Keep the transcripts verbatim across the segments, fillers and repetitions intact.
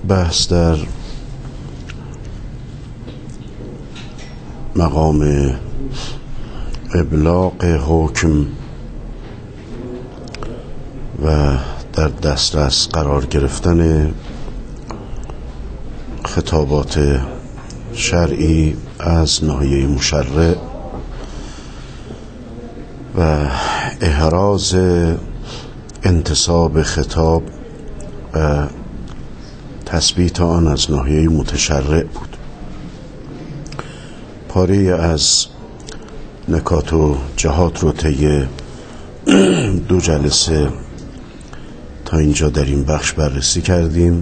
بحث در مقام ابلاغ حکم و در دسترس قرار گرفتن خطابات شرعی از ناحیه مشرع و احراز انتصاب خطاب و تثبیت آن از ناحیه متشرع بود. پاره از نکات و جهات رو طی دو جلسه تا اینجا در این بخش بررسی کردیم.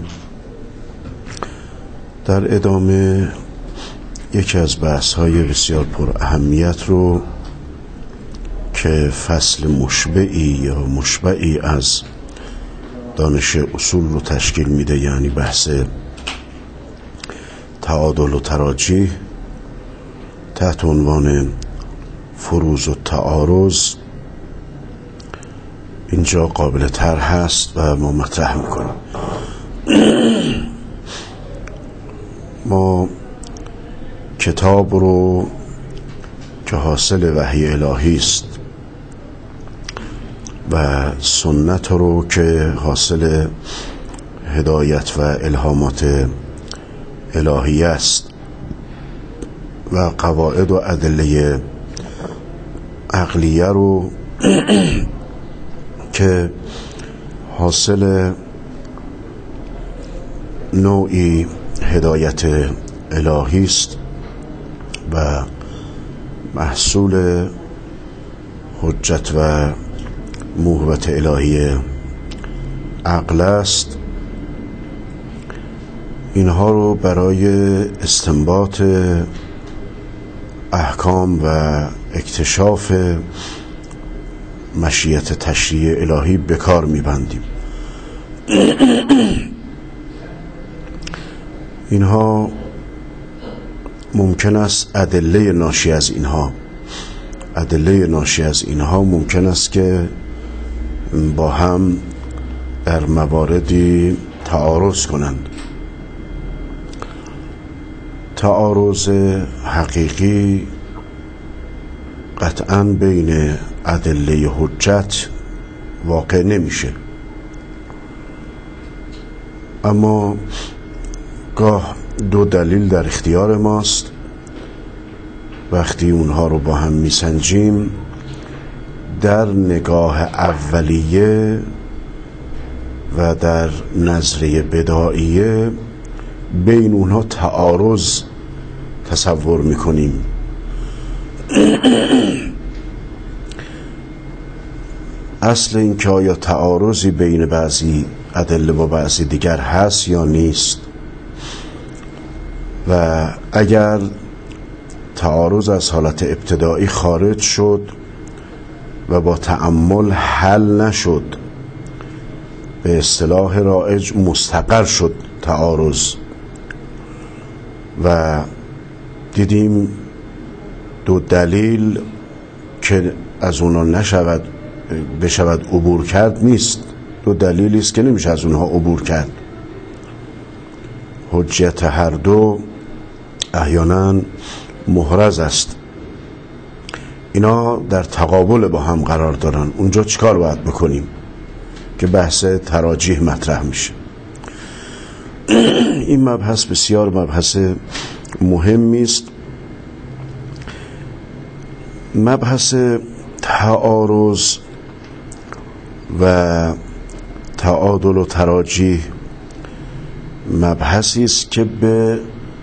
در ادامه یکی از بحث‌های بسیار پر اهمیت رو که فصل مشبعی یا مشبعی از دانش اصول رو تشکیل میده، یعنی بحث تعادل و تراجیح تحت عنوان فروض و تعارض، اینجا قابل طرح هست و ما مطرح میکنیم. ما کتاب رو که حاصل وحی الهی است و سنت رو که حاصل هدایت و الهامات الهی است و قواعد و ادله عقلیه رو که حاصل نوعی هدایت الهی است و محصول حجت و موهبت الهی عقل است، اینها رو برای استنباط احکام و اکتشاف مشیت تشریع الهی به کار میبندیم. اینها ممکن است ادله ناشی از اینها ادله ناشی از اینها ممکن است که با هم در مواردی تعارض کنند. تعارض حقیقی قطعاً بین ادله حجت واقع نمیشه، اما گاه دو دلیل در اختیار ماست. وقتی اونها رو با هم میسنجیم، در نگاه اولیه و در نظریه بداییه بین اونها تعارض تصور میکنیم. اصل این که آیا تعارضی بین بعضی ادله و بعضی دیگر هست یا نیست، و اگر تعارض از حالت ابتدایی خارج شد و با تأمل حل نشد، به اصطلاح رایج مستقر شد تعارض و دیدیم دو دلیل که از اونا نشود بشود عبور کرد نیست، دو دلیلی است که نمیشه از اونها عبور کرد. حجت هر دو احیانا محرز است، اینا در تقابل با هم قرار دارن. اونجا چیکار باید بکنیم که بحث تراجیح مطرح میشه؟ این مبحث بسیار مبحث مهمی است. مبحث تعارض و تعادل و تراجیح مبحثی است که به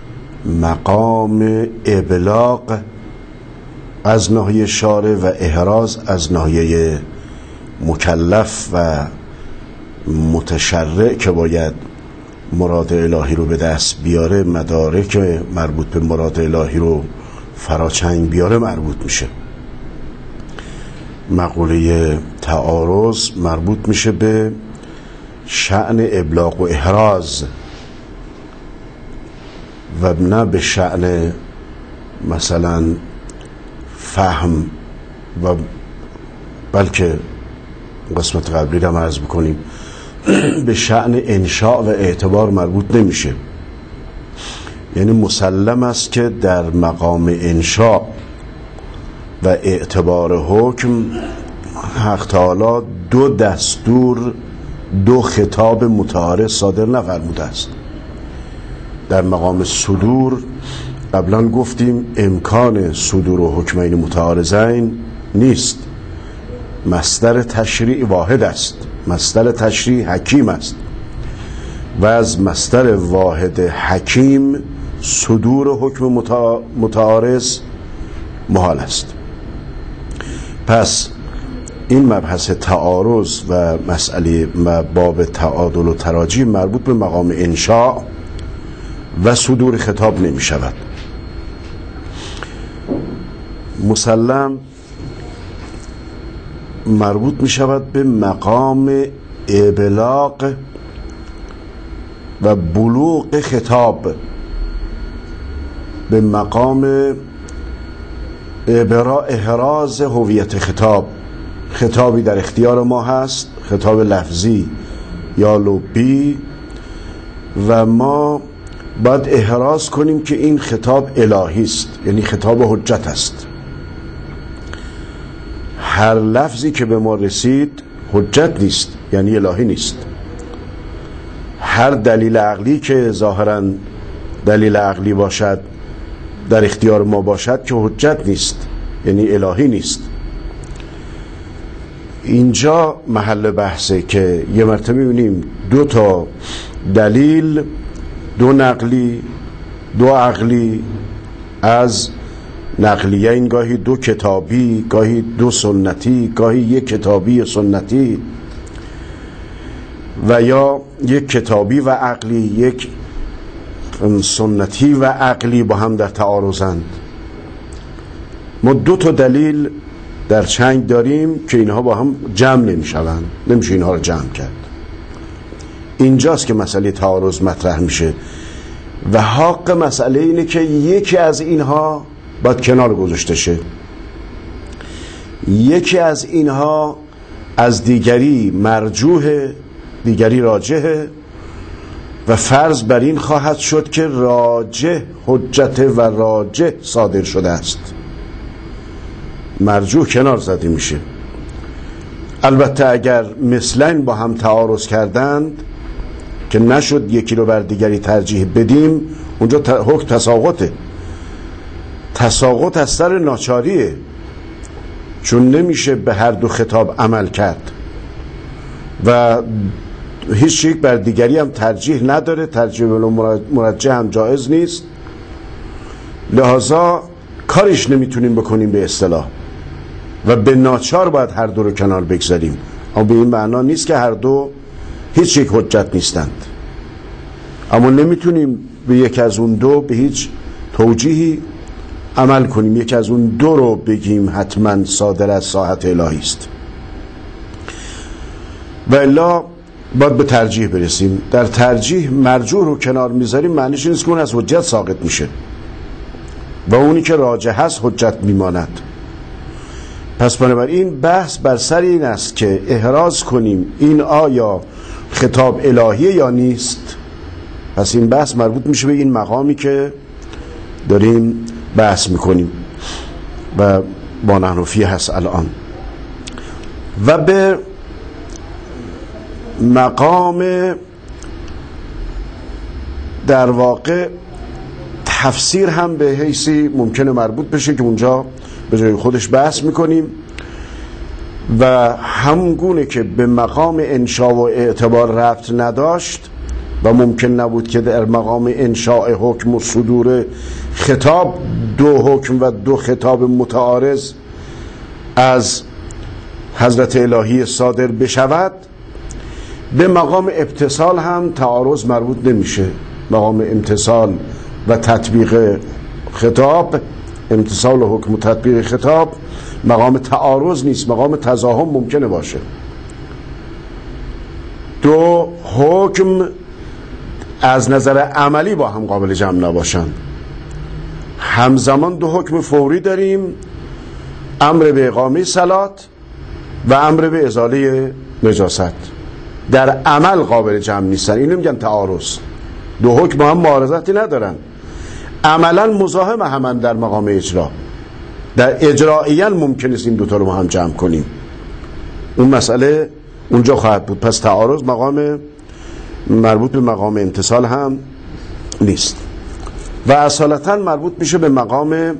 مقام ابلاغ از ناحیه شارع و احراز از ناحیه مکلف و متشرع که باید مراد الهی رو به دست بیاره، مدارک مربوط به مراد الهی رو فراچنگ بیاره مربوط میشه. مقوله تعارض مربوط میشه به شأن ابلاغ و احراز و نه به شأن مثلا فهم، و بلکه قسمت قبلی رو عرض بکنیم به شأن انشاء و اعتبار مربوط نمیشه. یعنی مسلم است که در مقام انشاء و اعتبار حکم حق تعالی دو دستور، دو خطاب متعارض صادر نفرموده است. در مقام صدور قبلا گفتیم امکان صدور و حکمین متعارضین نیست. مصدر تشریع واحد است، مصدر تشریع حکیم است و از مصدر واحد حکیم صدور حکم متعارض محال است. پس این مبحث تعارض و مسئله باب تعادل و تراجیح مربوط به مقام انشاء و صدور خطاب نمی شود. مسلم مربوط می شود به مقام ابلاغ و بلوغ خطاب، به مقام ابراء احراز هویت خطاب. خطابی در اختیار ما هست، خطاب لفظی یا لبی، و ما باید احراز کنیم که این خطاب الهی است، یعنی خطاب حجت است. هر لفظی که به ما رسید حجت نیست، یعنی الهی نیست. هر دلیل عقلی که ظاهراً دلیل عقلی باشد، در اختیار ما باشد، که حجت نیست، یعنی الهی نیست. اینجا محل بحثه که یه مرتبه می‌بینیم دو تا دلیل، دو نقلی، دو عقلی، از نقلیین گاهی دو کتابی، گاهی دو سنتی، گاهی یک کتابی سنتی، و یا یک کتابی و عقلی، یک سنتی و عقلی با هم در تعارضند. ما دو تا دلیل در چنگ داریم که اینها با هم جمع نمیشوند، نمیشه اینها رو جمع کرد. اینجاست که مسئله تعارض مطرح میشه و حق مسئله اینه که یکی از اینها باید کنار گذاشته شه، یکی از اینها از دیگری مرجوح، دیگری راجحه، و فرض بر این خواهد شد که راجح حجت و راجح صادر شده است. مرجوح کنار زده میشه. البته اگر مثلن با هم تعارض کردند که نشد یکی رو بر دیگری ترجیح بدیم، اونجا حکم تساقطه. تساقط از سر ناچاریه، چون نمیشه به هر دو خطاب عمل کرد و هیچ یک بر دیگری هم ترجیح نداره، ترجیح مرجح هم جایز نیست، لحاظا کارش نمیتونیم بکنیم به اصطلاح و به ناچار باید هر دو رو کنار بگذاریم. اما به این معنا نیست که هر دو هیچ یک حجت نیستند، اما نمیتونیم به یک از اون دو به هیچ توجیهی عمل کنیم، یک از اون دو رو بگیم حتما صادر از ساحت الهی است، و الا باید به ترجیح برسیم. در ترجیح مرجوح رو کنار میذاریم، معنیش نیست که اون از حجت ساقط میشه و اونی که راجح هست حجت میماند. پس بنابراین بحث بر سر این است که احراز کنیم این آیا خطاب الهیه یا نیست. پس این بحث مربوط میشه به این مقامی که داریم بحث میکنیم و با نحن فیه هست الان، و به مقام در واقع تفسیر هم به حیثی ممکنه مربوط بشه که اونجا به جای خودش بحث میکنیم، و همونگونه که به مقام انشاء و اعتبار ربط نداشت و ممکن نبود که در مقام انشاء حکم و صدور خطاب دو حکم و دو خطاب متعارض از حضرت الهی صادر بشود، به مقام اتصال هم تعارض مربوط نمیشه. مقام امتصال و تطبیق خطاب، امتصال و حکم و تطبیق خطاب مقام تعارض نیست، مقام تضاهم ممکنه باشه. دو حکم از نظر عملی با هم قابل جمع نباشن. همزمان دو حکم فوری داریم، امر به اقامه صلات و امر به ازاله نجاست. در عمل قابل جمع نیستن. اینو میگن تعارض. دو حکم هم معارضتی ندارن، عملا مزاحم همن در مقام اجرا. در اجرائیاً ممکن است این دوتا رو ما هم جمع کنیم. اون مسئله اونجا خواهد بود. پس تعارض مقام مربوط به مقام امتثال هم نیست و اصالتاً مربوط میشه به مقام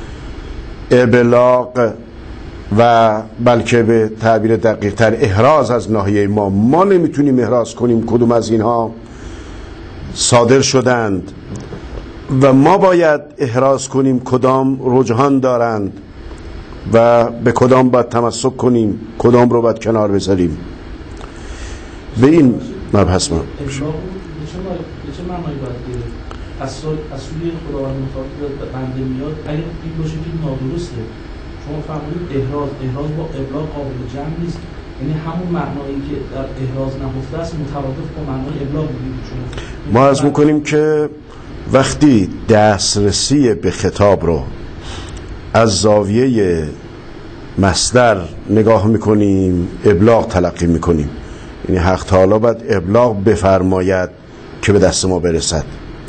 ابلاغ و بلکه به تعبیر دقیق تر احراز از ناحیه ما. ما نمیتونیم احراز کنیم کدوم از اینها صادر شدند و ما باید احراز کنیم کدام رجحان دارند و به کدام باید تمسک کنیم، کدام رو باید کنار بذاریم. به این مبحث ما چه معنی باید اصولی خداوند متعال به بنده میاد اگر این باشه که نادرسته؟ شما فرمودید احراز احراز با ابلاغ قابل جمع نیست، یعنی همون معنایی که در احراز نهفته است مترادف با معنای ابلاغ میگید شما. ما عرض میکنیم که وقتی دسترسی به خطاب رو از زاویه مصدر نگاه میکنیم ابلاغ تلقی میکنیم، یعنی حق تعالی باید ابلاغ بفرماید که به دست ما برسد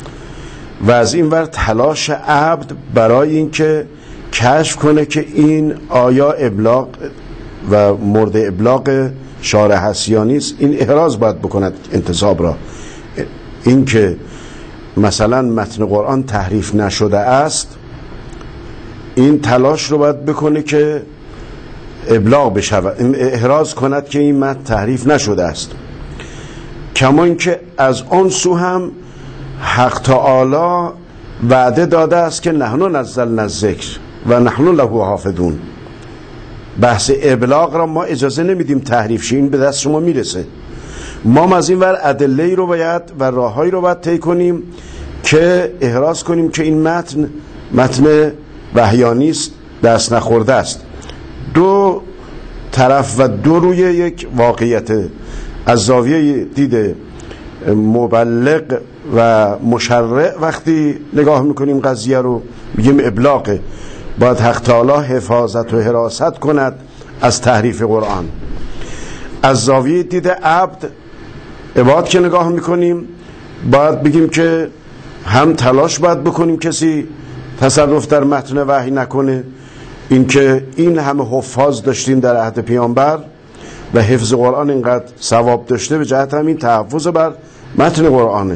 و از این ور تلاش عبد برای این که کشف کنه که این آیا ابلاغ و مورد ابلاغ شارع هست یا نیست، این احراز باید بکند انتصاب را. این که مثلا متن قرآن تحریف نشده است، این تلاش رو باید بکنه که ابلاغ بشود، احراز کند که این متن تحریف نشده است. کما اینکه از آن سو هم حق تعالی وعده داده است که نحن نزلنا الذکر و نحن له حافظون. بحث ابلاغ را ما اجازه نمیدیم تحریف شه، این به دست شما میرسه. ما از این ور ادله رو باید و راههایی رو باید طی کنیم که احراز کنیم که این متن متن وحیانی است، دست نخورده است. دو طرف و دو روی یک واقعیت. از زاویه دید مبلغ و مشرع وقتی نگاه میکنیم قضیه رو میگیم ابلاغه، باید حق تعالی حفاظت و حراست کند از تحریف قرآن. از زاویه دید عبد عباد که نگاه میکنیم باید بگیم که هم تلاش باید بکنیم کسی تصرف در متن وحی نکنه، اینکه این همه حفاظ داشتیم در عهد پیامبر و حفظ قرآن اینقدر ثواب داشته به جهت همین تحفظ بر متن قرآنه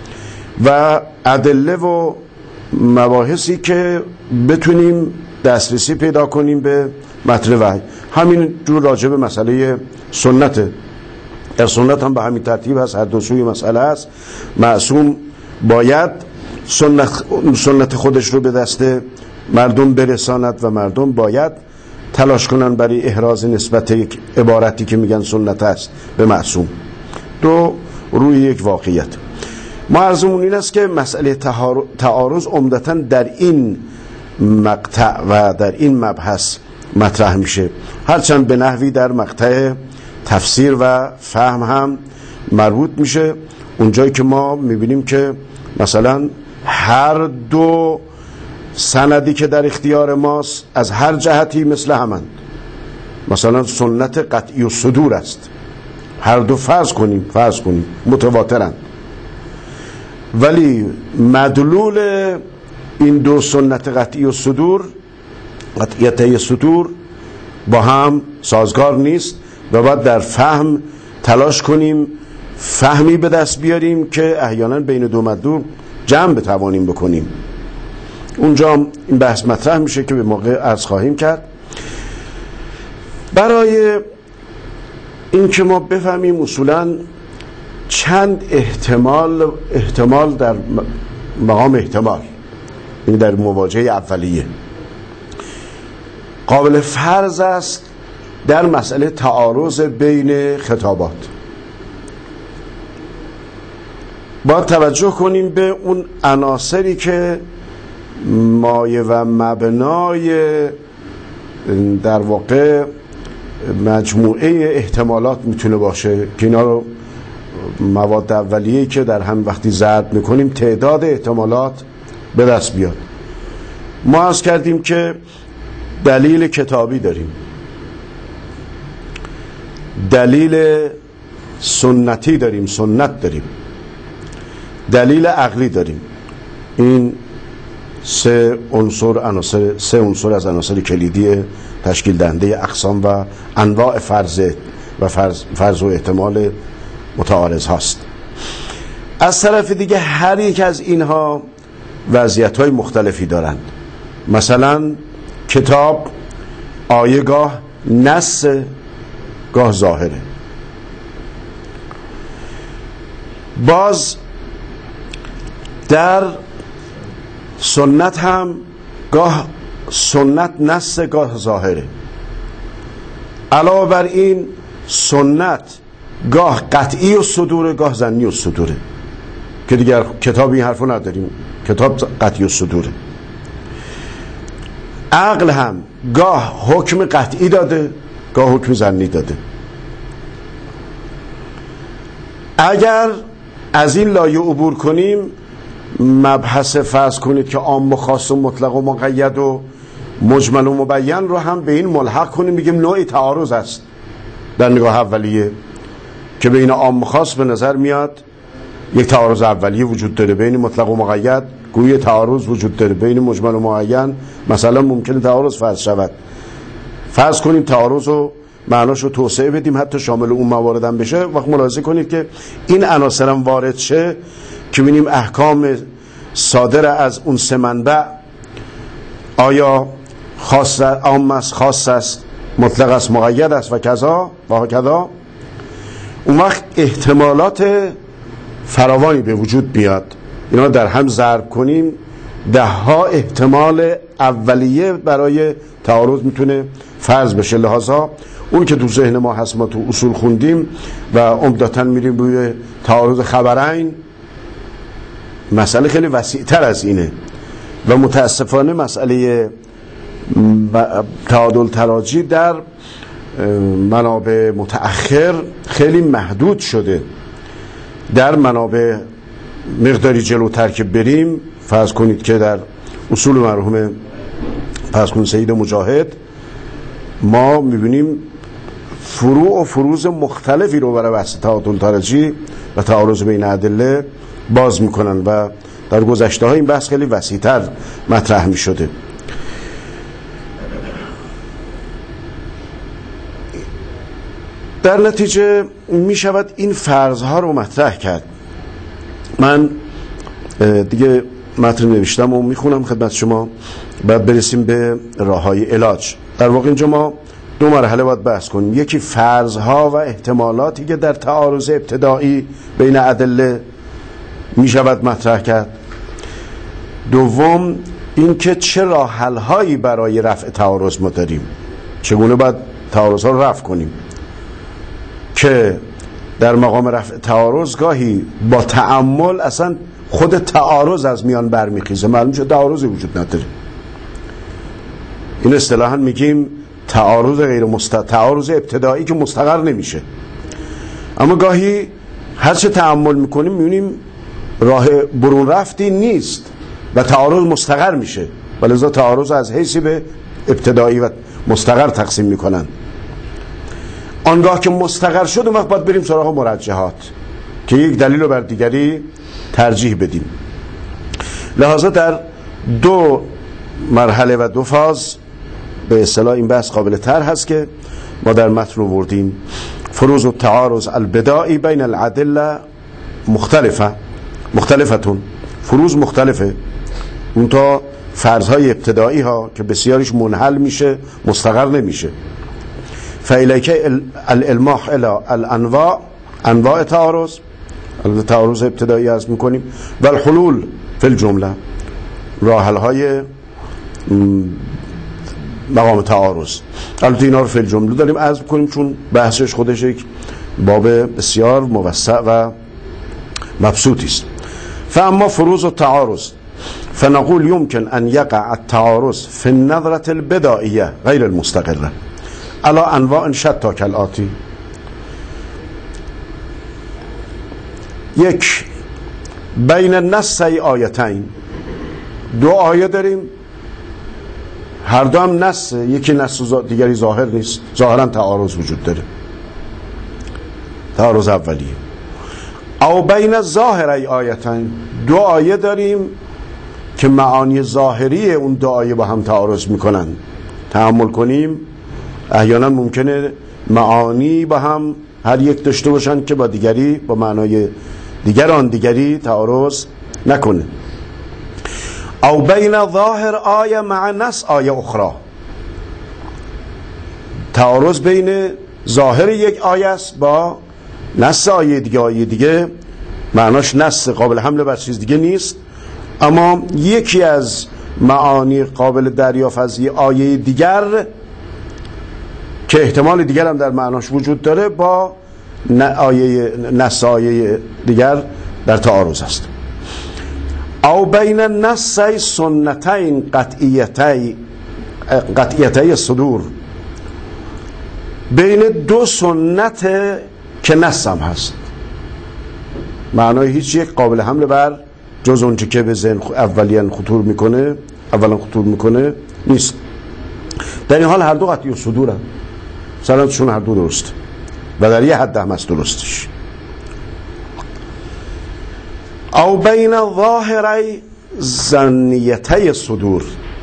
و ادله و مباحثی که بتونیم دسترسی پیدا کنیم به متن وحی. همین جور راجع به مسئله سنت، در سنت هم به همین ترتیب هست، هر دو سوی مسئله است. معصوم باید سنت, سنت خودش رو به دست مردم برساند و مردم باید تلاش کنن برای احراز نسبت یک عبارتی که میگن سنت است به معصوم. دو روی یک واقعیت. ما عرضمون این است که مسئله تعارض عمدتاً در این مقطع و در این مبحث مطرح میشه، هرچند به نحوی در مقطع تفسیر و فهم هم مربوط میشه. اونجایی که ما میبینیم که مثلا هر دو سندی که در اختیار ماست از هر جهتی مثل همند، مثلا سنت قطعی و صدور است، هر دو فرض کنیم فرض کنیم متواترند، ولی مدلول این دو سنت قطعی و صدور قطعیت صدور با هم سازگار نیست و باید در فهم تلاش کنیم فهمی به دست بیاریم که احیانا بین دو مدلول جمع بتوانیم بکنیم. اونجا این بحث مطرح میشه که به موقع عرض خواهیم کرد. برای این که ما بفهمیم اصولا چند احتمال احتمال در مقام احتمال، این در مواجهه اولیه قابل فرض است در مسئله تعارض بین خطابات. باید توجه کنیم به اون عناصری که مایه و مبنای در واقع مجموعه احتمالات میتونه باشه که اینا رو مواد اولیه‌ای که در هم وقتی ضرب میکنیم تعداد احتمالات به دست بیاد. ما عرض کردیم که دلیل کتابی داریم، دلیل سنتی داریم، سنت داریم، دلیل عقلی داریم. این سه عنصر عناصر سه عنصر از عناصر کلیدی تشکیل دهنده اقسام و انواع فرض و فرض, فرض و احتمال متعارض هاست. از طرف دیگه هر یک از اینها وضعیت‌های مختلفی دارند. مثلا کتاب آیه گاه نص، گاه ظاهره. باز در سنت هم گاه سنت نص، گاه ظاهره. علاوه بر این سنت گاه قطعی و صدوره، گاه ظنی و صدوره، که دیگر کتاب این حرفو نداریم، کتاب قطعی و صدوره. عقل هم گاه حکم قطعی داده، گاه حکم ظنی داده. اگر از این لایه عبور کنیم، مبحث فرض کنید که عام و خاص و مطلق و مقید و مجمل و مبین رو هم به این ملحق کنیم، بگیم نوعی تعارض است در نگاه اولیه، که بین عام و خاص به نظر میاد یک تعارض اولیه وجود داره، بین مطلق و مقید گویی تعارض وجود داره، بین مجمل و معین مثلا ممکنه تعارض فرض شود. فرض کنیم تعارض رو معناش رو توسعه بدیم حتی شامل اون موارد هم بشه. وقت ملاحظه کنید که این عناصر هم وارد شه که ببینیم احکام صادر از اون سه منبع آیا خاص عام است، خاص است، مطلق است، مقید است و کذا و کذا. اون وقت احتمالات فراوانی به وجود بیاد. اینا در هم ضرب کنیم، ده ها احتمال اولیه برای تعارض میتونه فرض بشه. لحاظا اون که تو ذهن ما هست، ما تو اصول خوندیم و عمدتاً میریم روی تعارض خبرین، مسئله خیلی وسیع‌تر از اینه و متاسفانه مسئله تعادل تراجی در منابع متأخر خیلی محدود شده. در منابع مقداری جلوتر که بریم، فرض کنید که در اصول مرحوم فرض کنید سید مجاهد ما میبینیم فروع و فروض مختلفی رو برای بحث تعادل تراجی و تعارض بین ادله باز میکنن و در گذشته ها این بحث خیلی وسیع‌تر مطرح میشده. در نتیجه میشود این فرضها رو مطرح کرد. من دیگه متن نوشتم و میخونم خدمت شما، بعد برسیم به راههای علاج. در واقع اینجا ما دو مرحله باید بحث کنیم. یکی فرضها و احتمالاتی که در تعارض ابتدایی بین ادله میشود مطرح کرد. دوم این که چه راه حل هایی برای رفع تعارض ما داریم، چگونه باید تعارض ها رو رفع کنیم، که در مقام رفع تعارض گاهی با تأمل اصلا خود تعارض از میان برمیخیزه، معلوم شد تعارضی وجود نداره. این اصطلاحاً میگیم تعارض غیر مست... تعارض ابتدایی که مستقر نمیشه. اما گاهی هر چه تأمل میکنیم میبینیم راه برون رفتی نیست و تعارض مستقر میشه، ولذا تعارض از حیثی به ابتدایی و مستقر تقسیم میکنن. آنگاه که مستقر شد اون وقت باید بریم سراغ مرجحات که یک دلیل رو بر دیگری ترجیح بدیم. لحاظا در دو مرحله و دو فاز به اصطلاح این بحث قابل تر هست که ما در متن رو بردیم. فروض التعارض البدائی بین الادله مختلفه مختلفتون فروض مختلفه، اون تا فرضهای ابتدایی ها که بسیاریش منحل میشه، مستقر نمیشه. فالیک الالماح الى الانواع، انواع تعارض، تعارض ابتدایی از میکنیم، و الحلول فی الجمله، راه حل های مقام تعارض. البته اینا رو فی الجمله داریم عرض کنیم چون بحثش خودش یک باب بسیار موسع و مبسوطی است. فاما فروض التعارض فنقول يمكن ان يقع التعارض في النظرة البدائية غير المستقرة على انواع شتى كالآتي. یک، بین نصی آیتین، دو آیه داریم، هر دو هم نص، یکی نص دیگری ظاهر نیست، ظاهرا تعارض وجود داره. تعارض اولیه. او بین ظاهری آیتین، دو آیه داریم که معانی ظاهری اون دو آیه با هم تعارض میکنن. تأمل کنیم احیانا ممکنه معانی با هم هر یک داشته باشن که با دیگری، با معنای دیگر آن دیگری تعارض نکنه. او بین ظاهر آیه مع نص آیه اخرى، تعارض بین ظاهر یک آیه است با نص آیه دیگه. آیه دیگه معناش نص قابل حمل بر چیز دیگه نیست، اما یکی از معانی قابل دریافت از آیه دیگر که احتمال دیگر هم در معناش وجود داره با آیه نص آیه دیگر در تعارض است. او بین نص سنتین قطعیتی قطعیتی صدور، بین دو سنت که نص هم هست، معنای هیچ یک قابل حمل بر جز اونچه که به ذهن اولیاً خطور میکنه اولا خطور میکنه نیست. در این حال هر دو قطعی صدور هم سندشون هر دو درست و در یه حد هم هست درستش. او بین ظاهری ظنیتی صدور،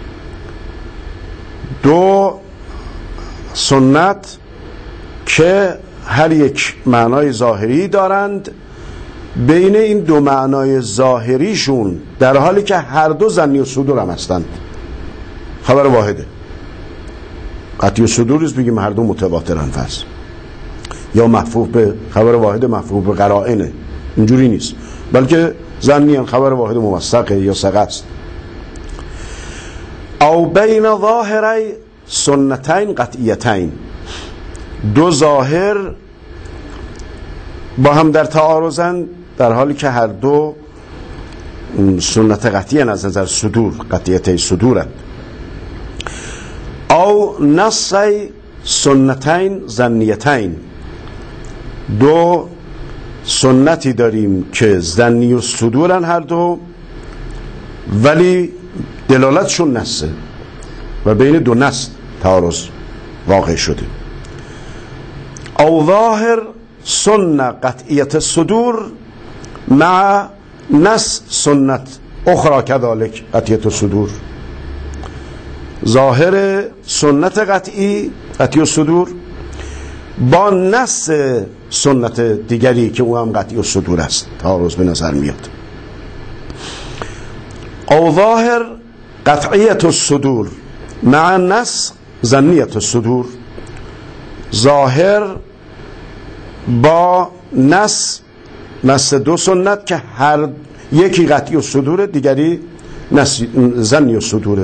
دو سنت که هر یک معنای ظاهری دارند، بین این دو معنای ظاهریشون در حالی که هر دو ظنی و صدور هم هستند، خبر واحده. قطعی و صدور است بگیم هر دو متواترن فرض، یا محفوظ به خبر واحد محفوظ به قرائنه، اینجوری نیست، بلکه ظنی خبر واحد موثقه یا ثقه است. او بین ظاهری سنتین قطعیتین، دو ظاهر با هم در تعارضن در حالی که هر دو سنت قطعی از نظر صدور، قطعیت صدورند. او نص سنتین ظنیتین، دو سنتی داریم که ظنی و صدورن هر دو، ولی دلالتشون نصه و بین دو نص تعارض واقع شده. او ظاهر سنت قطعیت صدور مع نص سنت اخرى كذلك قطعیت صدور، ظاهر سنت قطعی قطعی صدور با نص سنت دیگری که او هم قطعی صدور است تعارض به نظر میاد. او ظاهر قطعیت الصدور مع نص ظنیت الصدور، ظاهر با نص نص دو سنت که هر یکی قطعی الصدور دیگری ظنی الصدوره.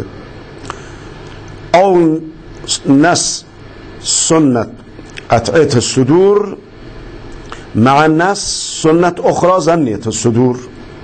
او نص سنت قطعیت الصدور مع نص سنت اخرى ظنیت الصدور،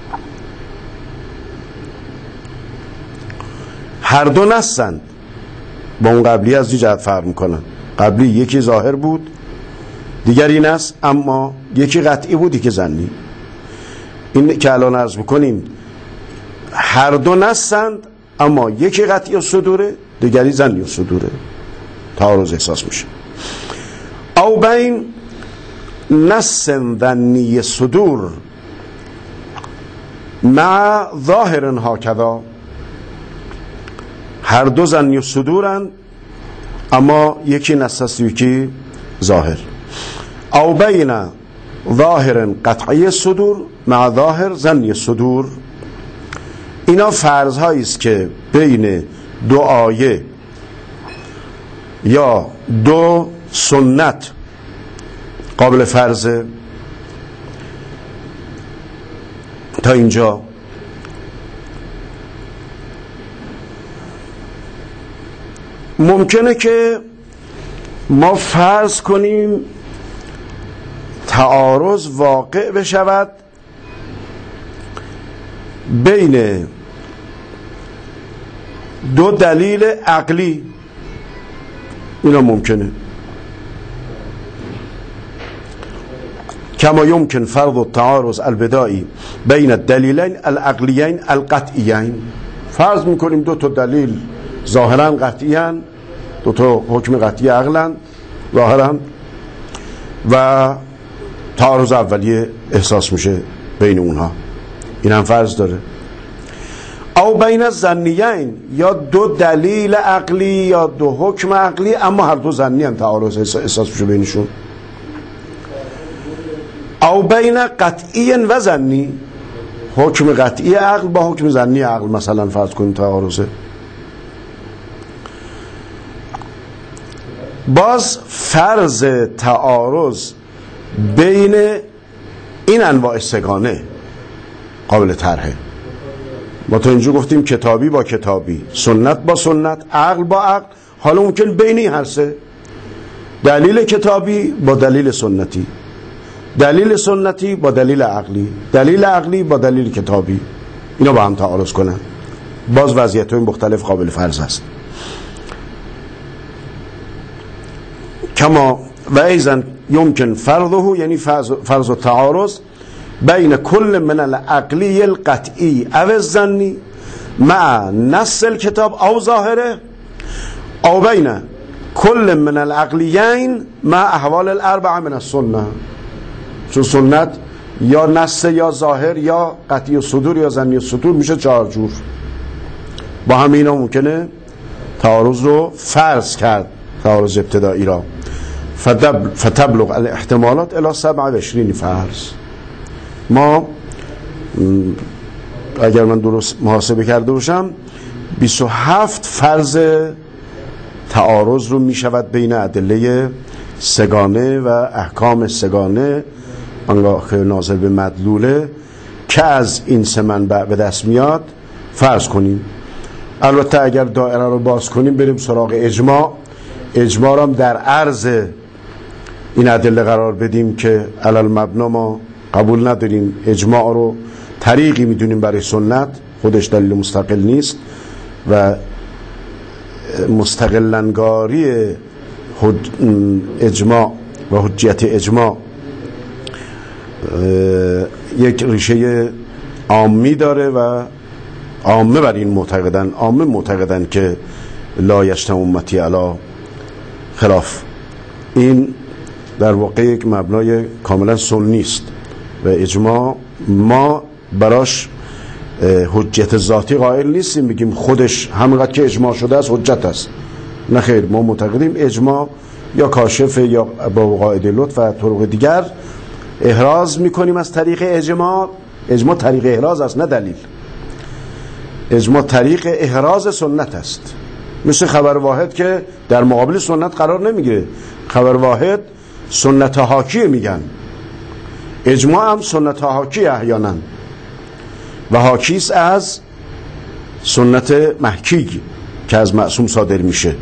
هر دو نصن با اون قبلی از جهت فرق میکنن. قبلی یکی ظاهر بود دیگری نص، اما یکی قطعی بود یکی ظنی. این که الان عرض بکنیم هر دو نصند اما یکی قطعی صدوره دیگری ظنی صدوره، تعارض احساس میشه. او بین نص ظنی صدور مع ظاهر هکذا، هر دو ظنی صدورند اما یکی نص است یکی ظاهر. او بین ظاهر قطعی صدور مع ظاهر ظنی صدور، اینا فرض هایی است که بین دو آیه یا دو سنت قابل فرضه. تا اینجا ممکنه که ما فرض کنیم تعارض واقع بشود بین دو دلیل عقلی، اینا ممکنه. کما یمکن فرض التعارض البدایی بین الدلیلین العقلیین القطعیین، فرض میکنیم دو تا دلیل ظاهرا قطعیان، دو تا حکم قطعی عقلن ظاهرا، و تعارض اولیه احساس میشه بین اونها، این هم فرض داره. او بین الظنیین، یا دو دلیل عقلی یا دو حکم عقلی اما هر دو ظنی هم تعارض احساس میشه بینشون. او بین قطعی و ظنی، حکم قطعی عقل با حکم ظنی عقل مثلا فرض کنیم تعارضه. باز فرض تعارض بین این انواع سگانه قابل طرحه. ما تا اینجا گفتیم کتابی با کتابی، سنت با سنت، عقل با عقل. حالا ممکن بین هر سه، دلیل کتابی با دلیل سنتی، دلیل سنتی با دلیل عقلی، دلیل عقلی با دلیل کتابی، اینا با هم تعارض کنن. باز وضعیت‌های مختلف قابل فرض است. کما و ایضا یمکن فرضه، یعنی فرض و تعارض بین کل من العقلی القطعی او الظنی مع نص الکتاب او ظاهره، او بین کل من العقلیین مع احوال الاربعه من السنه. چون سنت یا نص یا ظاهر یا قطعی صدور یا ظنی صدور میشه چهار جور، با همه اینا ممکنه تعارض رو فرض کرد، تعارض ابتدایی را. فتبلغ الاحتمالات الى سبع و عشرین فرض. ما اگر من درست محاسبه کرده باشم بیست و هفت فرض تعارض رو می شود بین ادله سگانه و احکام سگانه آنگاه که ناظر به مدلوله که از این سه منبع به دست میاد فرض کنیم. البته اگر دایره رو باز کنیم بریم سراغ اجماع، اجماع رو هم در عرض این ادله قرار بدیم که علل مبنا ما قبول نداریم. اجماع رو طریقی میدونیم برای سنت، خودش دلیل مستقل نیست و مستقلنگاری اجماع و حجیت اجماع یک ریشه عامی داره و عامه بر این معتقدن، عامه معتقدن که لا یجتمع امتی علی خلاف. این در واقع یک مبنای کاملا سنی است و اجماع ما براش حجت ذاتی قائل نیستیم بگیم خودش همونقدر که اجماع شده است حجت است. نه خیر، ما معتقدیم اجماع یا کاشف یا با قاعده لطف و طرق دیگر احراز میکنیم از طریق اجماع. اجماع طریق احراز است نه دلیل. اجماع طریق احراز سنت است، مثل خبر واحد که در مقابل سنت قرار نمیگیره. خبر واحد سنت حاکی میگن، اجماع هم سنت حاکی احیانا و حاکیست از سنت محکی که از معصوم صادر میشه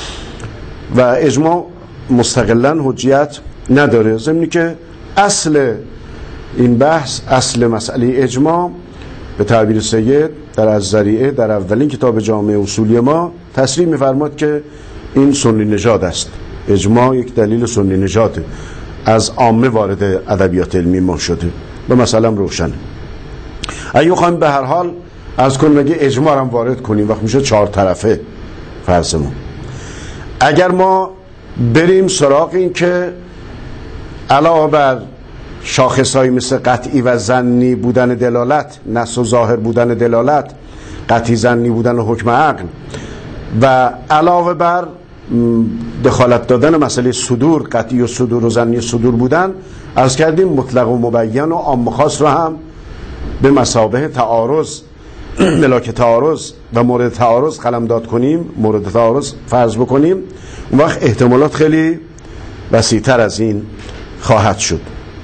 و اجماع مستقلا حجیت نداره. ضمنی که اصل این بحث، اصل مسئله اجماع به تعبیر سید در الذریعه در اولین کتاب جامع اصولی ما تصریح می‌فرماد که این سنی نژاد است. اجماع یک دلیل سنی نژاده، از عامه وارد ادبیات علمی ما شده و مثلا روشنه. اگه خواهیم به هر حال از کنیم اگه اجماع هم وارد کنیم وقت میشه چهار طرفه فرضمون. اگر ما بریم سراغ این که علاوه بر شاخصهایی مثل قطعی و ظنی بودن دلالت، نص و ظاهر بودن دلالت، قطعی ظنی بودن و حکم عقل و علاوه بر دخالت دادن مسئله صدور، قطعی و صدور و ظنی صدور بودن، عرض کردیم مطلق و مبین و عام خاص رو هم به مثابه تعارض ملاک تعارض و مورد تعارض قلمداد کنیم، مورد تعارض فرض بکنیم، اون وقت احتمالات خیلی وسیع‌تر از این خواهد شد.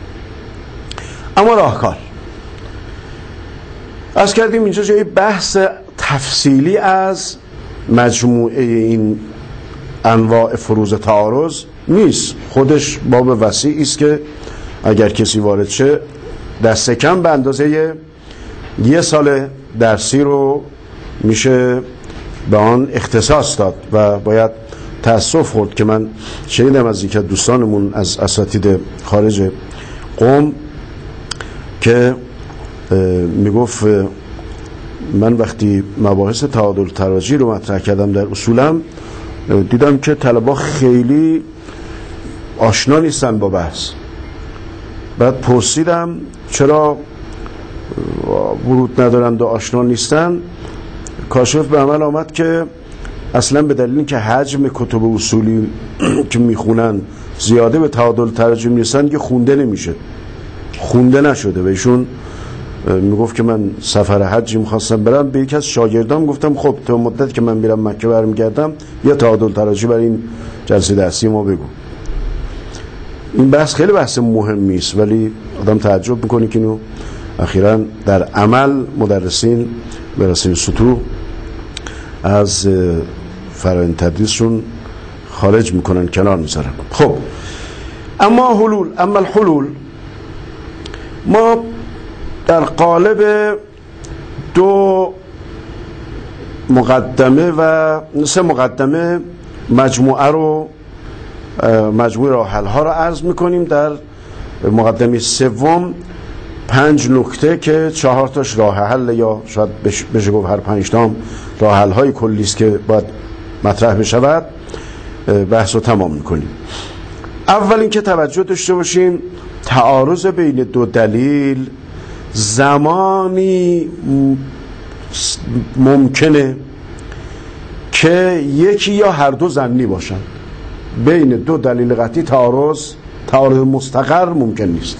اما راهکار عرض کردیم اینجا جای بحث تفصیلی از مجموعه این انواع فروض تعارض نیست، خودش باب وسیعی است که اگر کسی وارد شه دست کم به اندازه یه سال درسی رو میشه به آن اختصاص داد و باید تأسف خورد که من شنیدم از یک دوستانمون از اساتید خارج قم که میگفت من وقتی مباحث تعادل تراجی رو مطرح کردم در اصولم دیدم که طلبا خیلی آشنا نیستن با بحث بعد پرسیدم چرا ورود ندارند و آشنا نیستن. کاشف به عمل آمد که اصلا به دلیل اینکه حجم کتب اصولی که میخونن زیاده به تعادل ترجم نیستن که خونده نمیشه، خونده نشده. و ایشون میگفت که من سفر حجی میخواستم برم، به یکی از شاگردام گفتم خب تا مدت که من میرم مکه برمیگردم یه تعادل ترجم برای این جلسه درسی ما بگو. این بحث خیلی بحث مهمی است، ولی آدم تعجب میکنه که اینو اخیراً در عمل مدرسین برسین سطوح از فرآیند تدریسشون خارج میکنن، کنار میذارن. خب اما حلول، اما الحلول، ما در قالب دو مقدمه و سه مقدمه مجموعه رو مجموعه راه حل ها رو عرض میکنیم. در مقدمه سوم پنج نکته که چهار تاش راه حل یا شاید بشه گفت هر پنج تام راه حل های کلی است که باید مطرح بشود، بحث رو تمام میکنیم. اول اینکه توجه داشته باشیم تعارض بین دو دلیل زمانی ممکنه که یکی یا هر دو ظنی باشن. بین دو دلیل قطعی تعارض تعارض مستقر ممکن نیست،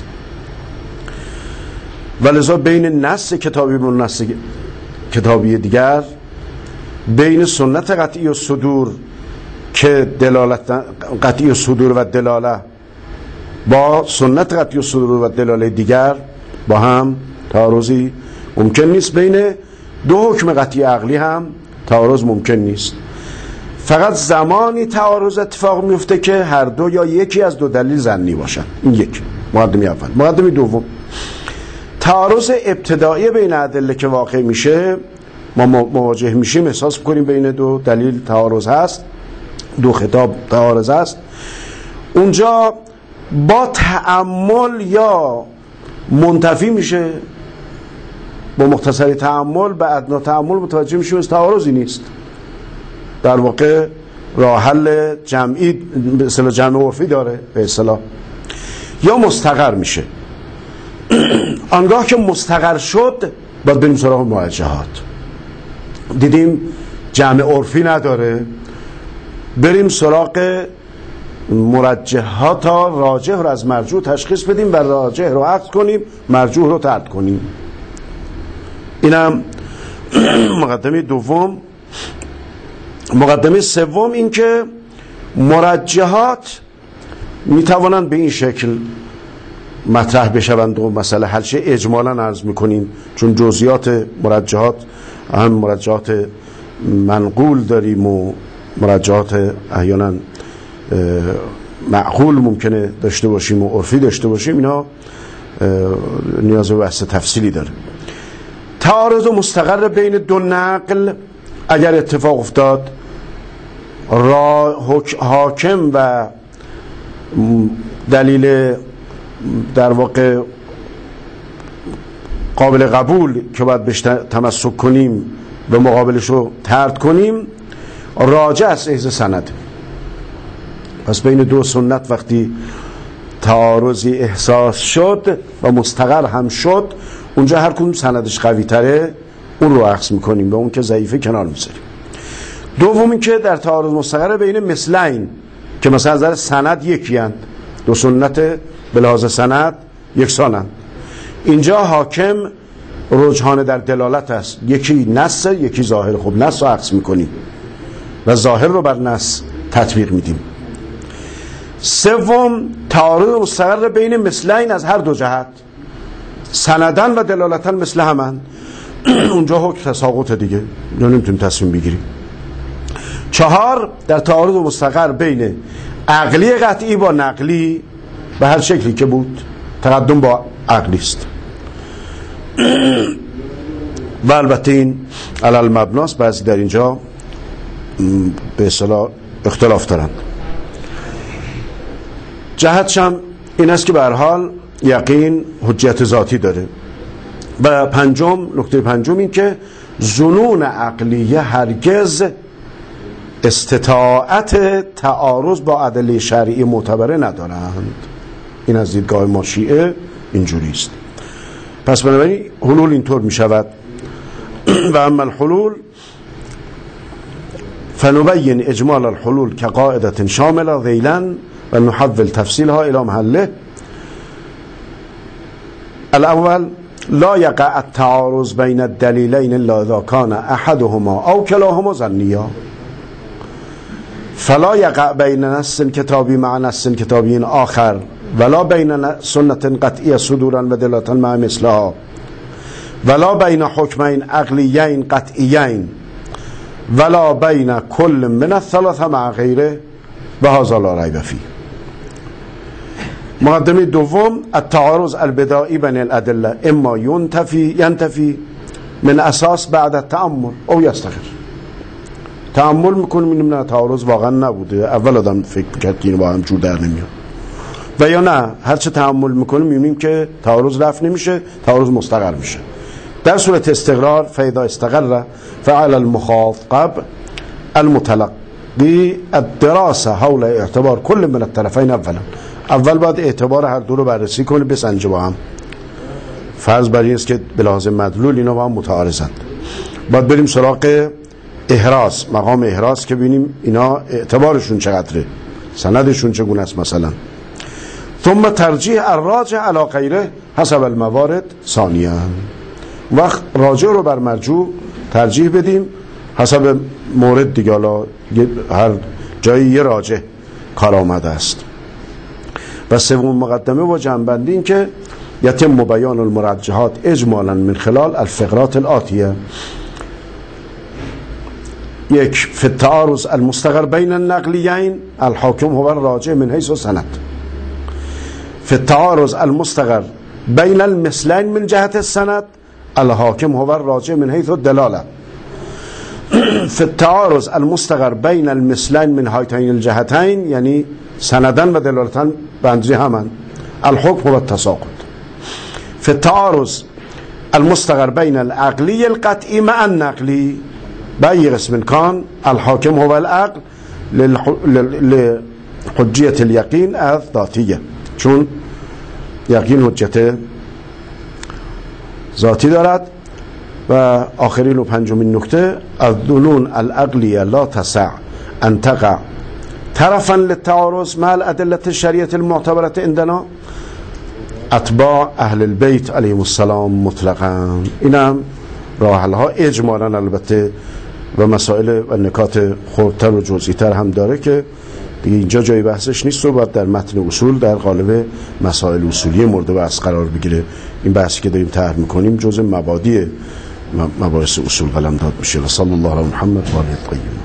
ولذا بین نص کتابی و نص کتابی دیگر، بین سنت قطعی و صدور که دلالت قطعی و صدور و دلاله با سنت قطعی و صدور و دلاله دیگر با هم تعارضی ممکن نیست. بین دو حکم قطعی عقلی هم تعارض ممکن نیست. فقط زمانی تعارض اتفاق میفته که هر دو یا یکی از دو دلیل ظنی باشن. این یک مقدمه اول. مقدمه دوم، تعارض ابتدایی بین ادله که واقع میشه، ما مواجه میشیم احساس میکنیم بین دو دلیل تعارض هست، دو خطاب تعارض هست. اونجا با تأمل یا منتفی میشه، با مختصر تأمل به ادنا تأمل متوجه میشیم از تعارضی نیست، در واقع راه حل جمعی به اصطلاح جمع عرفی داره به اصطلاح، یا مستقر میشه. آنگاه که مستقر شد باید بریم سراغ مرجحات. دیدیم جمع عرفی نداره، بریم سراغ مرجحات تا راجح رو از مرجوح تشخیص بدیم و راجح رو عقد کنیم، مرجوح رو ترد کنیم. اینم مقدمه دوم. مقدمه سوم این که مرجحات میتوانند به این شکل مطرح بشوند و مسئله حل شه. اجمالا عرض میکنیم چون جزئیات مرجحات، هم مرجحات منقول داریم و مرجحات احیانا معقول ممکنه داشته باشیم و عرفی داشته باشیم، اینا نیاز به بحث تفصیلی داره. تعارض مستقر بین دو نقل اگر اتفاق افتاد، را حاکم و دلیل در واقع قابل قبول که باید بهش تمسک کنیم و مقابلش رو طرد کنیم، راجع از ایز سند. پس بین دو سنت وقتی تعارضی احساس شد و مستقر هم شد، اونجا هر کدوم سندش قوی تره اون رو اخذ میکنیم و اون که ضعیفه کنار میذاریم. دومی که در تعارض مستقر بین مثلین که مثلا از نظر سند یکی اند، دو سنت به لحاظ سند یکسانند، اینجا حاکم رجحان در دلالت است، یکی نص یکی ظاهر. خب نص رو اخذ میکنیم و ظاهر رو بر نص تطبیق میدیم. سوم، تعارض مستقر بین مثلین از هر دو جهت، سندن و دلالتن مثل همن، اونجا حکم تساقط دیگه، اونجا نمیتونیم تصمیم بگیریم. چهار، در تعارض مستقر بین عقلی قطعی با نقلی به هر شکلی که بود، تقدم با عقلی است و البته این علل مبناست، بعضی در اینجا به اصطلاح اختلاف دارند. جهتش هم این است که به هر حال یقین حجت ذاتی داره. و پنجم، نکته پنجم این که ظنون عقلیه هرگز استطاعت تعارض با ادله شرعی معتبره ندارند. این از دیدگاه ما شیعه اینجوری است. پس بنابراین حلول اینطور می شود و اما الحلول فنبین اجمال الحلول که قاعدة شامله ذیلا و نحول تفصیلها الى محله. الاول لا یقع التعارض بین الدلیلین الا اذا کان احدهما او کلاهما ظنیا، فلا یقع بین نص کتابی مع نص کتابی آخر ولا بین سنت قطعی صدورا و دلالتا مع مثلها ولا بین حکمین عقلیین قطعیین ولا بین کل من الثلاثه مع غیره و هذا لا ریب فیه. مقدمه دوم التعارض البدائی بین الادله اما ینتفی ینتفی من اساس بعد التأمل او یستقر. تأمل میکنیم میبینیم نه تعارض واقعا نبوده، اول آدم فکر میکرد که این با هم جور در نمیاد، و یا نه هرچه تأمل میکنیم میبینیم که تعارض رفع نمیشه، تعارض مستقر میشه. در صورت استقرار فاذا استقر فعل المخاطب المتلقی الدراسه حول اعتبار کل من الطرفین اولا. اول باید اعتبار هر دو رو بررسی کنه، بسنجه با هم. فرض بر این است که به لحاظ مدلول اینا با هم متعارضند. باید بریم سراغ احراز، مقام احراز که ببینیم اینا اعتبارشون چقدره، سندشون چگونه است مثلا. ثم ترجیح الراجع علی غیره حسب الموارد ثانیا. وقت راجع رو بر مرجوع ترجیح بدیم حسب مورد دیگه، حالا هر جایی یه راجع کار آمده است. و سوم مقدمه و جنبندی این که یتم بیان المرجحات اجمالا من خلال الفقرات الآتیه. یک، فی التعارض المستقر بین النقلیین الحاکم هو الراجع من حیث سند. فی التعارض المستقر بین المثلین من جهت السند الحاکم هو الراجع من حیث الدلاله. فی التعارض المستقر بین المثلین من هاتین الجهتین یعنی سندن و دلالتن بندری همان الحکم و التساقط. فی التعارض المستقر بین العقلی القطعی مع النقلی بأي قسم كان الحاكم هو العقل لحجية اليقين الذاتية، چون یقین حجت ذاتی دارد. و آخرین و پنجمین نکته الظنون العقلیه لا تسع ان تقع طرفا للتعارض مع الادله الشرعیه المعتبره عندنا اتباع اهل البیت علیهم السلام مطلقا. اینم راحلها اجمالا البته و مسائل و نکات خردتر و جزئی‌تر هم داره که دیگه اینجا جای بحثش نیست و باید در متن اصول در قالب مسائل اصولی مورد بحث قرار بگیره. این بحثی که داریم طرح میکنیم جزء مبادی مباحث اصول قلمداد میشه. و صلی الله علی محمد و آله الطاهرین.